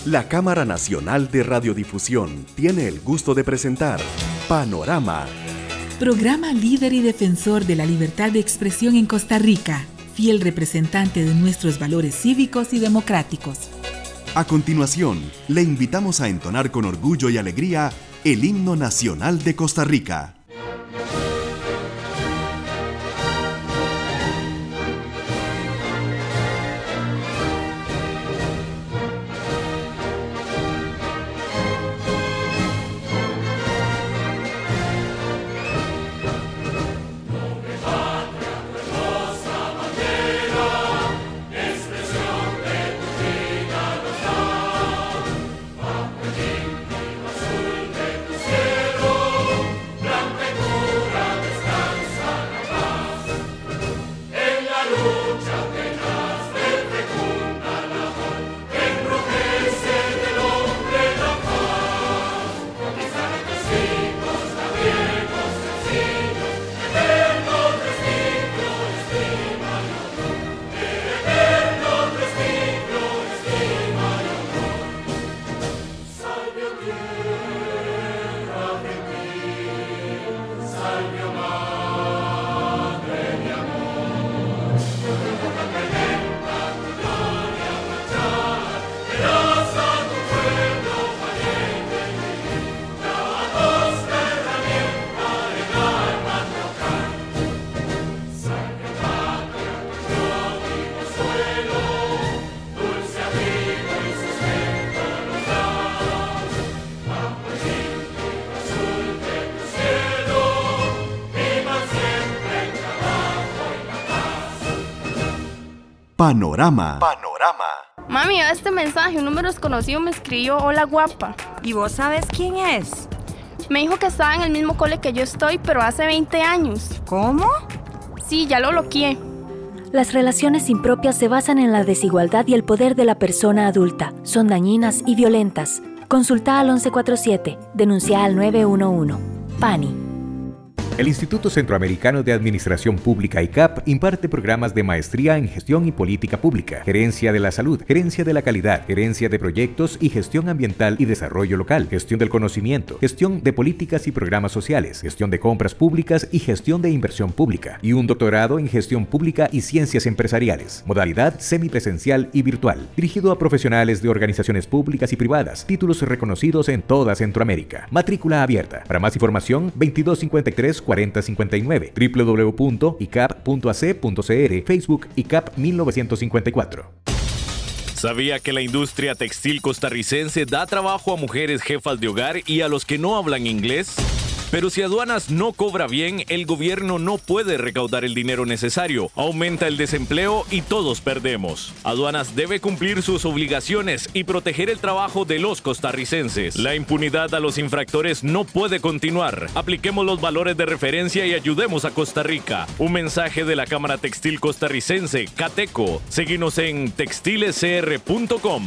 La Cámara Nacional de Radiodifusión tiene el gusto de presentar Panorama. Programa líder y defensor de la libertad de expresión en Costa Rica, fiel representante de nuestros valores cívicos y democráticos. A continuación, le invitamos a entonar con orgullo y alegría el himno nacional de Costa Rica. Panorama. Mami, a este mensaje, un número desconocido me escribió: hola guapa. ¿Y vos sabes quién es? Me dijo que estaba en el mismo cole que yo estoy, pero hace 20 años. ¿Cómo? Sí, ya lo bloqueé. Las relaciones impropias se basan en la desigualdad y el poder de la persona adulta. Son dañinas y violentas. Consulta al 1147. Denuncia al 911. PANI. El Instituto Centroamericano de Administración Pública ICAP imparte programas de maestría en Gestión y Política Pública, Gerencia de la Salud, Gerencia de la Calidad, Gerencia de Proyectos y Gestión Ambiental y Desarrollo Local, Gestión del Conocimiento, Gestión de Políticas y Programas Sociales, Gestión de Compras Públicas y Gestión de Inversión Pública, y un doctorado en Gestión Pública y Ciencias Empresariales, modalidad semipresencial y virtual, dirigido a profesionales de organizaciones públicas y privadas, títulos reconocidos en toda Centroamérica. Matrícula abierta. Para más información, 2253-4059, www.icap.ac.cr, Facebook ICAP 1954. ¿Sabía que la industria textil costarricense da trabajo a mujeres jefas de hogar y a los que no hablan inglés? Pero si aduanas no cobra bien, el gobierno no puede recaudar el dinero necesario, aumenta el desempleo y todos perdemos. Aduanas debe cumplir sus obligaciones y proteger el trabajo de los costarricenses. La impunidad a los infractores no puede continuar. Apliquemos los valores de referencia y ayudemos a Costa Rica. Un mensaje de la Cámara Textil Costarricense, Cateco. Seguinos en textilescr.com.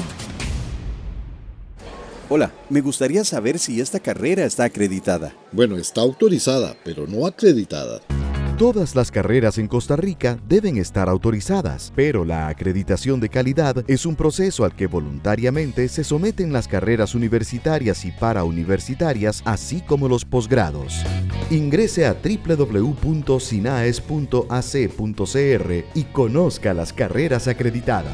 Hola, me gustaría saber si esta carrera está acreditada. Bueno, está autorizada, pero no acreditada. Todas las carreras en Costa Rica deben estar autorizadas, pero la acreditación de calidad es un proceso al que voluntariamente se someten las carreras universitarias y parauniversitarias, así como los posgrados. Ingrese a www.sinaes.ac.cr y conozca las carreras acreditadas.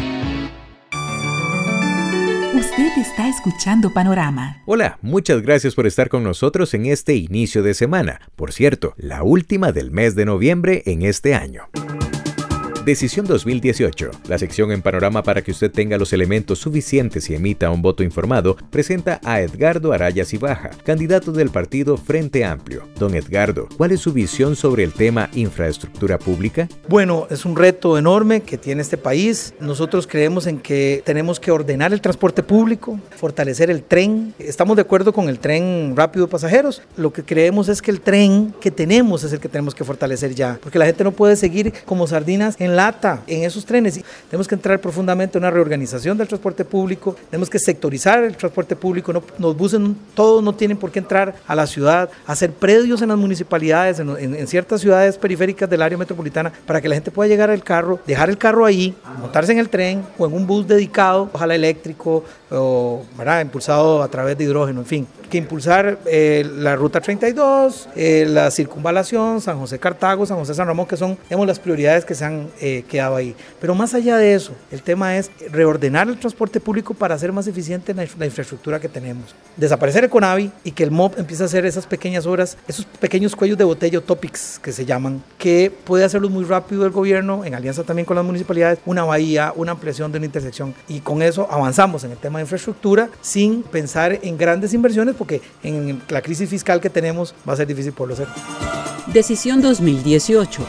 Usted está escuchando Panorama. Hola, muchas gracias por estar con nosotros en este inicio de semana. Por cierto, la última del mes de noviembre en este año. Decisión 2018. La sección en Panorama para que usted tenga los elementos suficientes y emita un voto informado, presenta a Edgardo Araya Cibaja, candidato del partido Frente Amplio. Don Edgardo, ¿cuál es su visión sobre el tema infraestructura pública? Bueno, es un reto enorme que tiene este país. Nosotros creemos en que tenemos que ordenar el transporte público, fortalecer el tren. Estamos de acuerdo con el tren rápido de pasajeros. Lo que creemos es que el tren que tenemos es el que tenemos que fortalecer ya, porque la gente no puede seguir como sardinas en en lata en esos trenes. Tenemos que entrar profundamente en una reorganización del transporte público, tenemos que sectorizar el transporte público, los buses todos no tienen por qué entrar a la ciudad, hacer predios en las municipalidades, en ciertas ciudades periféricas del área metropolitana, para que la gente pueda llegar al carro, dejar el carro ahí, montarse en el tren o en un bus dedicado, ojalá eléctrico o impulsado a través de hidrógeno, en fin, que impulsar la ruta 32, la circunvalación, San José-Cartago, San José-San Ramón, que son, digamos, las prioridades que se han quedado ahí. Pero más allá de eso, el tema es reordenar el transporte público para hacer más eficiente la infraestructura que tenemos. Desaparecer Econavi y que el MOB empiece a hacer esas pequeñas obras, esos pequeños cuellos de botella o topics que se llaman, que puede hacerlos muy rápido el gobierno, en alianza también con las municipalidades, una bahía, una ampliación de una intersección, y con eso avanzamos en el tema de infraestructura sin pensar en grandes inversiones, porque en la crisis fiscal que tenemos va a ser difícil poderlo hacer. Decisión 2018.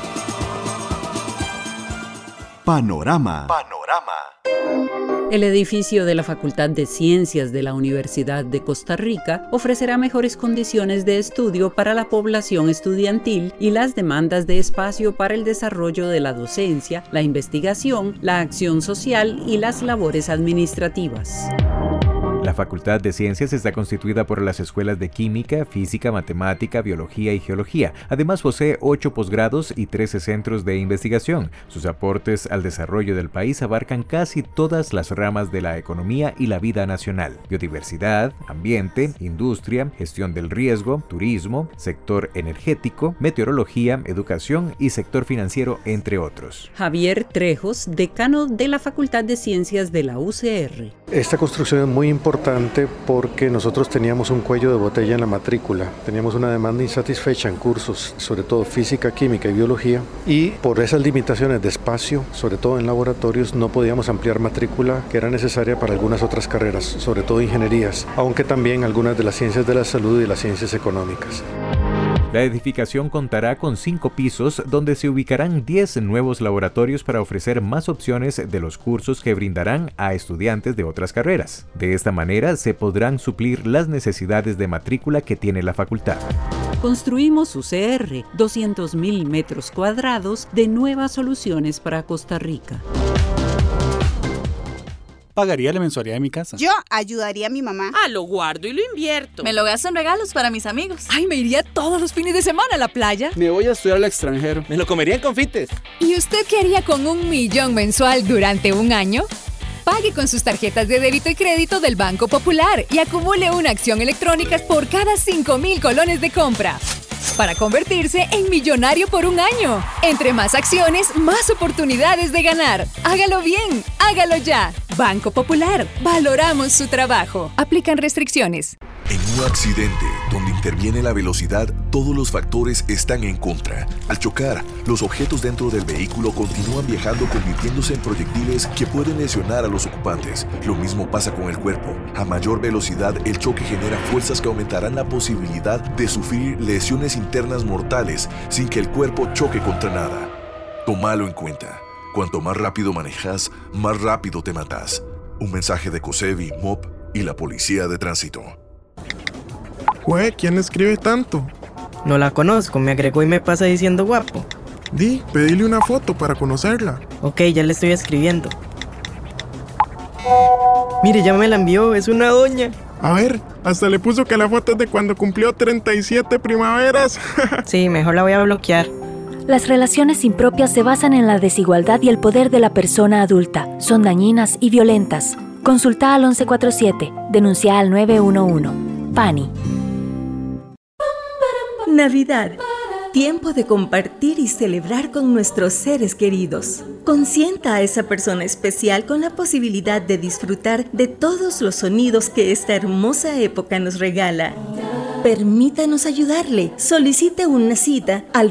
Panorama. El edificio de la Facultad de Ciencias de la Universidad de Costa Rica ofrecerá mejores condiciones de estudio para la población estudiantil y las demandas de espacio para el desarrollo de la docencia, la investigación, la acción social y las labores administrativas. La Facultad de Ciencias está constituida por las escuelas de Química, Física, Matemática, Biología y Geología. Además posee 8 posgrados y 13 centros de investigación. Sus aportes al desarrollo del país abarcan casi todas las ramas de la economía y la vida nacional: biodiversidad, ambiente, industria, gestión del riesgo, turismo, sector energético, meteorología, educación y sector financiero, entre otros. Javier Trejos, decano de la Facultad de Ciencias de la UCR. Esta construcción es muy importante porque nosotros teníamos un cuello de botella en la matrícula, teníamos una demanda insatisfecha en cursos, sobre todo física, química y biología, y por esas limitaciones de espacio, sobre todo en laboratorios, no podíamos ampliar matrícula que era necesaria para algunas otras carreras, sobre todo ingenierías, aunque también algunas de las ciencias de la salud y las ciencias económicas. La edificación contará con 5 pisos donde se ubicarán 10 nuevos laboratorios para ofrecer más opciones de los cursos que brindarán a estudiantes de otras carreras. De esta manera se podrán suplir las necesidades de matrícula que tiene la facultad. Construimos UCR, 200,000 metros cuadrados de nuevas soluciones para Costa Rica. Pagaría la mensualidad de mi casa. Yo ayudaría a mi mamá. Lo guardo y lo invierto. Me lo gasto en regalos para mis amigos. Ay, me iría todos los fines de semana a la playa. Me voy a estudiar al extranjero. Me lo comería en confites. ¿Y usted qué haría con 1 millón mensual durante un año? Pague con sus tarjetas de débito y crédito del Banco Popular y acumule una acción electrónica por cada 5,000 colones de compra, para convertirse en millonario por un año. Entre más acciones, más oportunidades de ganar. Hágalo bien, hágalo ya. Banco Popular, valoramos su trabajo. Aplican restricciones. En un accidente donde interviene la velocidad, todos los factores están en contra. Al chocar, los objetos dentro del vehículo continúan viajando, convirtiéndose en proyectiles que pueden lesionar a los ocupantes. Lo mismo pasa con el cuerpo. A mayor velocidad, el choque genera fuerzas que aumentarán la posibilidad de sufrir lesiones internas mortales sin que el cuerpo choque contra nada. Tómalo en cuenta. Cuanto más rápido manejas, más rápido te matas. Un mensaje de COSEBI, MOP y la Policía de Tránsito. Jue, ¿quién escribe tanto? No la conozco, me agregó y me pasa diciendo guapo. Pedile una foto para conocerla. Ok, ya le estoy escribiendo. Mire, ya me la envió, es una doña. A ver, hasta le puso que la foto es de cuando cumplió 37 primaveras. Sí, mejor la voy a bloquear. Las relaciones impropias se basan en la desigualdad y el poder de la persona adulta. Son dañinas y violentas. Consulta al 1147. Denuncia al 911. PANI. Navidad. Tiempo de compartir y celebrar con nuestros seres queridos. Consienta a esa persona especial con la posibilidad de disfrutar de todos los sonidos que esta hermosa época nos regala. Permítanos ayudarle. Solicite una cita al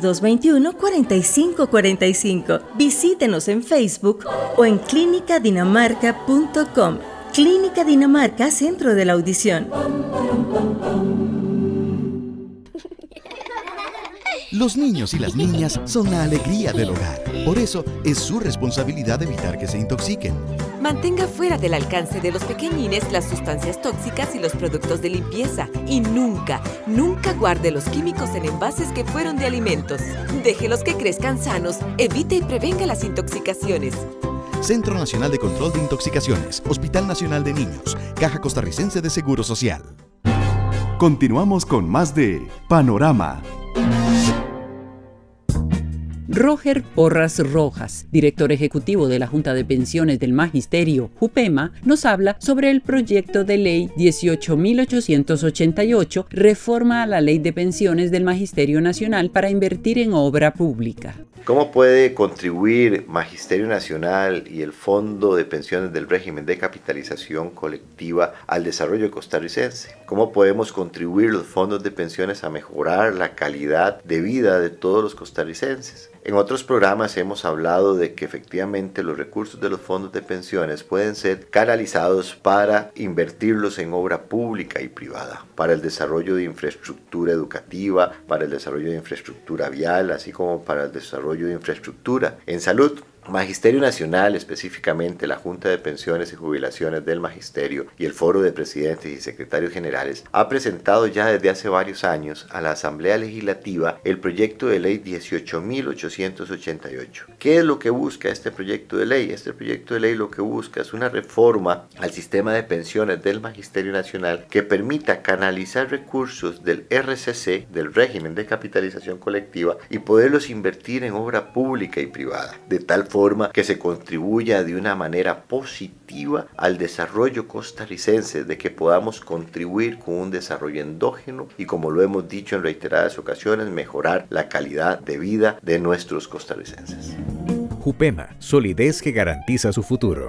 2221-4545. Visítenos en Facebook o en clinicadinamarca.com. Clínica Dinamarca, Centro de la Audición. Los niños y las niñas son la alegría del hogar. Por eso, es su responsabilidad evitar que se intoxiquen. Mantenga fuera del alcance de los pequeñines las sustancias tóxicas y los productos de limpieza. Y nunca guarde los químicos en envases que fueron de alimentos. Déjelos que crezcan sanos, evite y prevenga las intoxicaciones. Centro Nacional de Control de Intoxicaciones, Hospital Nacional de Niños, Caja Costarricense de Seguro Social. Continuamos con más de Panorama. Roger Porras Rojas, director ejecutivo de la Junta de Pensiones del Magisterio, JUPEMA, nos habla sobre el proyecto de ley 18.888, reforma a la Ley de Pensiones del Magisterio Nacional para invertir en obra pública. ¿Cómo puede contribuir Magisterio Nacional y el Fondo de Pensiones del Régimen de Capitalización Colectiva al desarrollo costarricense? ¿Cómo podemos contribuir los fondos de pensiones a mejorar la calidad de vida de todos los costarricenses? En otros programas hemos hablado de que efectivamente los recursos de los fondos de pensiones pueden ser canalizados para invertirlos en obra pública y privada, para el desarrollo de infraestructura educativa, para el desarrollo de infraestructura vial, así como para el desarrollo de infraestructura en salud. Magisterio Nacional, específicamente la Junta de Pensiones y Jubilaciones del Magisterio y el Foro de Presidentes y Secretarios Generales, ha presentado ya desde hace varios años a la Asamblea Legislativa el proyecto de ley 18.888. ¿Qué es lo que busca este proyecto de ley? Este proyecto de ley lo que busca es una reforma al sistema de pensiones del Magisterio Nacional que permita canalizar recursos del RCC, del régimen de capitalización colectiva, y poderlos invertir en obra pública y privada, de tal forma que se contribuya de una manera positiva al desarrollo costarricense, de que podamos contribuir con un desarrollo endógeno y, como lo hemos dicho en reiteradas ocasiones, mejorar la calidad de vida de nuestros costarricenses. JUPEMA, solidez que garantiza su futuro.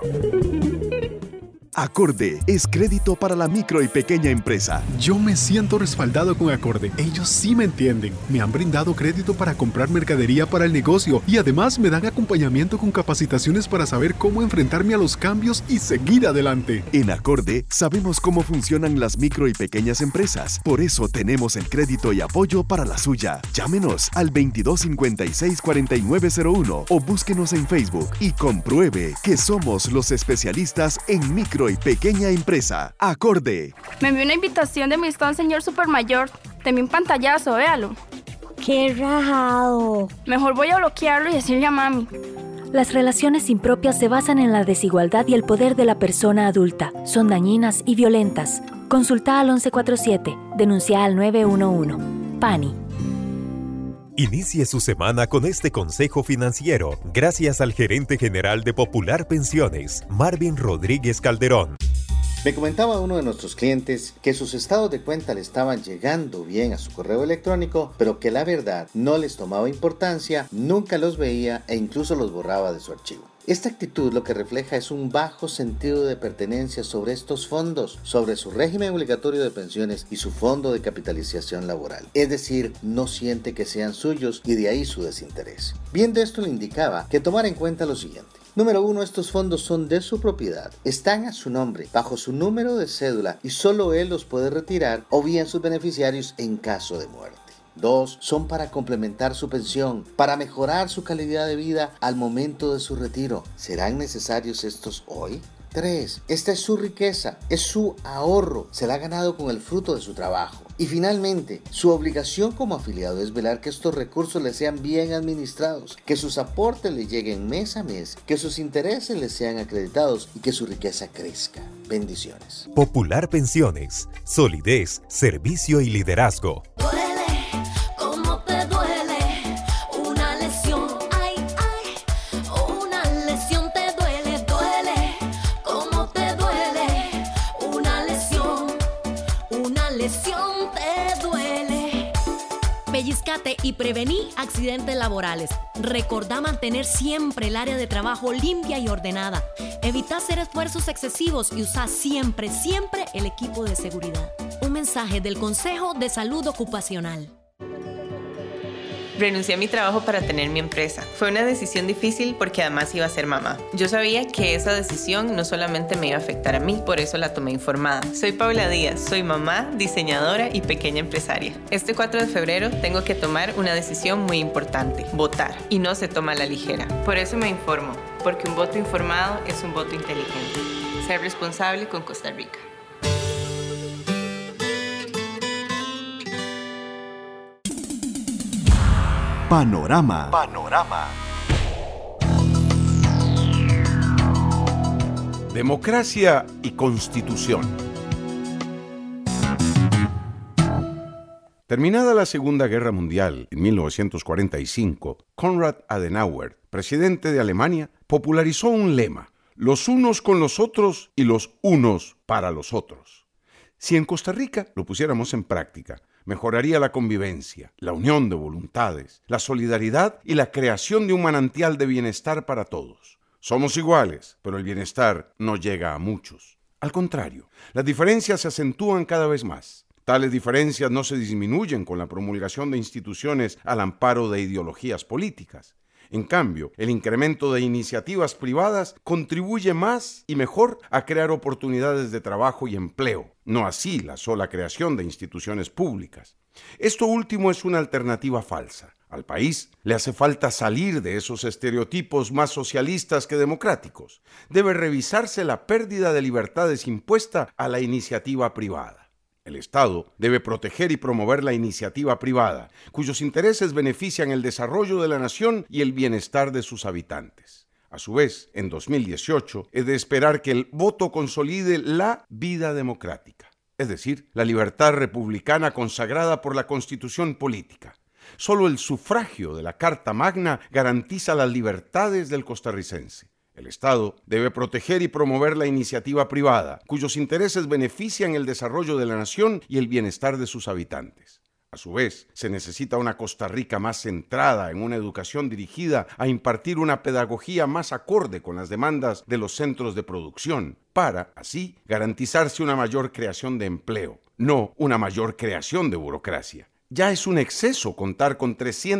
Acorde es crédito para la micro y pequeña empresa. Yo me siento respaldado con Acorde. Ellos sí me entienden. Me han brindado crédito para comprar mercadería para el negocio y además me dan acompañamiento con capacitaciones para saber cómo enfrentarme a los cambios y seguir adelante. En Acorde sabemos cómo funcionan las micro y pequeñas empresas. Por eso tenemos el crédito y apoyo para la suya. Llámenos al 2256-4901 o búsquenos en Facebook y compruebe que somos los especialistas en micro y pequeña empresa. Acorde. Me envió una invitación de Amistad Señor Supermayor. Te envié un pantallazo, véalo. ¡Qué rajado! Mejor voy a bloquearlo y decirle a mami. Las relaciones impropias se basan en la desigualdad y el poder de la persona adulta. Son dañinas y violentas. Consulta al 1147. Denuncia al 911. PANI. Inicie su semana con este consejo financiero, gracias al gerente general de Popular Pensiones, Marvin Rodríguez Calderón. Me comentaba uno de nuestros clientes que sus estados de cuenta le estaban llegando bien a su correo electrónico, pero que la verdad no les tomaba importancia, nunca los veía e incluso los borraba de su archivo. Esta actitud lo que refleja es un bajo sentido de pertenencia sobre estos fondos, sobre su régimen obligatorio de pensiones y su fondo de capitalización laboral. Es decir, no siente que sean suyos y de ahí su desinterés. Viendo esto le indicaba que tomara en cuenta lo siguiente. Número 1, estos fondos son de su propiedad, están a su nombre, bajo su número de cédula y solo él los puede retirar o bien sus beneficiarios en caso de muerte. 2. Son para complementar su pensión, para mejorar su calidad de vida al momento de su retiro. ¿Serán necesarios estos hoy? 3. Esta es su riqueza, es su ahorro, se la ha ganado con el fruto de su trabajo. Y finalmente, su obligación como afiliado es velar que estos recursos le sean bien administrados, que sus aportes le lleguen mes a mes, que sus intereses le sean acreditados y que su riqueza crezca. Bendiciones. Popular Pensiones, solidez, servicio y liderazgo. Pellizcate y prevení accidentes laborales. Recordá mantener siempre el área de trabajo limpia y ordenada. Evita hacer esfuerzos excesivos y usa siempre el equipo de seguridad. Un mensaje del Consejo de Salud Ocupacional. Renuncié a mi trabajo para tener mi empresa. Fue una decisión difícil porque además iba a ser mamá. Yo sabía que esa decisión no solamente me iba a afectar a mí, por eso la tomé informada. Soy Paula Díaz, soy mamá, diseñadora y pequeña empresaria. Este 4 de febrero tengo que tomar una decisión muy importante, votar, y no se toma a la ligera. Por eso me informo, porque un voto informado es un voto inteligente. Ser responsable con Costa Rica. Panorama. Democracia y Constitución. Terminada la Segunda Guerra Mundial en 1945, Konrad Adenauer, presidente de Alemania, popularizó un lema: los unos con los otros y los unos para los otros. Si en Costa Rica lo pusiéramos en práctica, mejoraría la convivencia, la unión de voluntades, la solidaridad y la creación de un manantial de bienestar para todos. Somos iguales, pero el bienestar no llega a muchos. Al contrario, las diferencias se acentúan cada vez más. Tales diferencias no se disminuyen con la promulgación de instituciones al amparo de ideologías políticas. En cambio, el incremento de iniciativas privadas contribuye más y mejor a crear oportunidades de trabajo y empleo, no así la sola creación de instituciones públicas. Esto último es una alternativa falsa. Al país le hace falta salir de esos estereotipos más socialistas que democráticos. Debe revisarse la pérdida de libertades impuesta a la iniciativa privada. El Estado debe proteger y promover la iniciativa privada, cuyos intereses benefician el desarrollo de la nación y el bienestar de sus habitantes. A su vez, en 2018, es de esperar que el voto consolide la vida democrática, es decir, la libertad republicana consagrada por la Constitución política. Solo el sufragio de la Carta Magna garantiza las libertades del costarricense. El Estado debe proteger y promover la iniciativa privada, cuyos intereses benefician el desarrollo de la nación y el bienestar de sus habitantes. A su vez, se necesita una Costa Rica más centrada en una educación dirigida a impartir una pedagogía más acorde con las demandas de los centros de producción, para, así, garantizarse una mayor creación de empleo, no una mayor creación de burocracia. Ya es un exceso contar con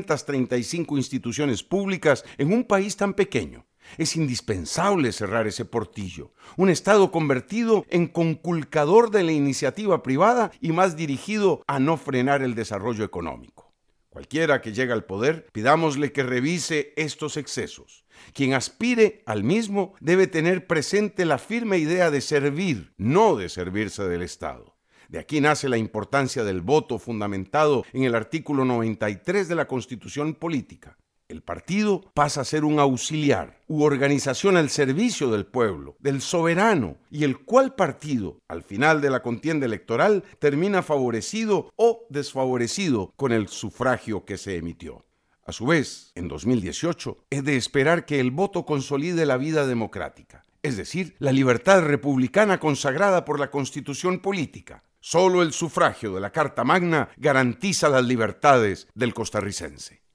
335 instituciones públicas en un país tan pequeño. Es indispensable cerrar ese portillo. Un Estado convertido en conculcador de la iniciativa privada y más dirigido a no frenar el desarrollo económico. Cualquiera que llegue al poder, pidámosle que revise estos excesos. Quien aspire al mismo debe tener presente la firme idea de servir, no de servirse del Estado. De aquí nace la importancia del voto fundamentado en el artículo 93 de la Constitución Política. El partido pasa a ser un auxiliar u organización al servicio del pueblo, del soberano, y el cual partido, al final de la contienda electoral, termina favorecido o desfavorecido con el sufragio que se emitió. A su vez, en 2018, es de esperar que el voto consolide la vida democrática, es decir, la libertad republicana consagrada por la Constitución Política. Solo el sufragio de la Carta Magna garantiza las libertades del costarricense.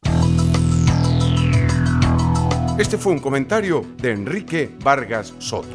Este fue un comentario de Enrique Vargas Soto.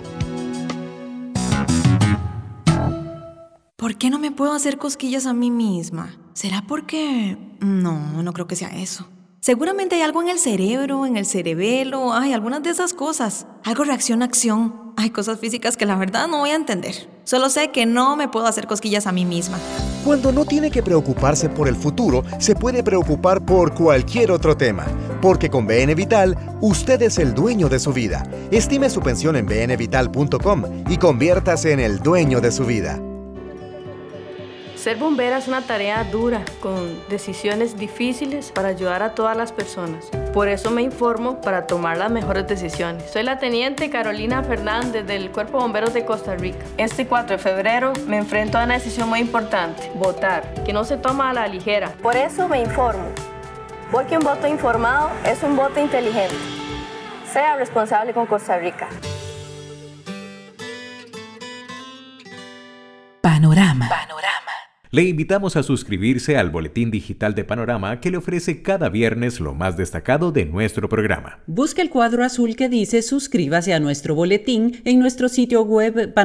¿Por qué no me puedo hacer cosquillas a mí misma? ¿Será porque...? No creo que sea eso. Seguramente hay algo en el cerebro, en el cerebelo, algunas de esas cosas. Algo reacción-acción. Hay cosas físicas que la verdad no voy a entender. Solo sé que no me puedo hacer cosquillas a mí misma. Cuando no tiene que preocuparse por el futuro, se puede preocupar por cualquier otro tema. Porque con BN Vital, usted es el dueño de su vida. Estime su pensión en bnvital.com y conviértase en el dueño de su vida. Ser bombera es una tarea dura, con decisiones difíciles para ayudar a todas las personas. Por eso me informo para tomar las mejores decisiones. Soy la teniente Carolina Fernández del Cuerpo de Bomberos de Costa Rica. Este 4 de febrero me enfrento a una decisión muy importante: votar, que no se toma a la ligera. Por eso me informo, porque un voto informado es un voto inteligente. Sea responsable con Costa Rica. Panorama. Le invitamos a suscribirse al boletín digital de Panorama que le ofrece cada viernes lo más destacado de nuestro programa. Busque el cuadro azul que dice suscríbase a nuestro boletín en nuestro sitio web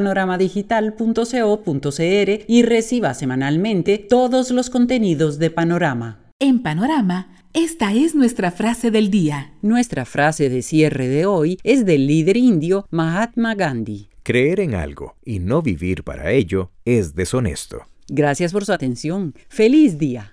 panoramadigital.co.cr y reciba semanalmente todos los contenidos de Panorama. En Panorama Esta es nuestra frase del día. Nuestra frase de cierre de hoy es del líder indio Mahatma Gandhi. Creer en algo y no vivir para ello es deshonesto. Gracias por su atención. ¡Feliz día!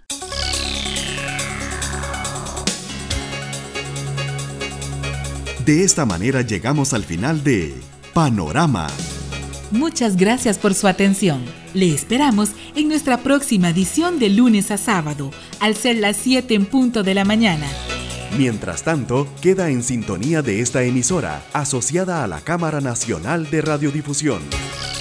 De esta manera llegamos al final de Panorama. Muchas gracias por su atención. Le esperamos en nuestra próxima edición de lunes a sábado, al ser las 7 en punto de la mañana. Mientras tanto, queda en sintonía de esta emisora, asociada a la Cámara Nacional de Radiodifusión.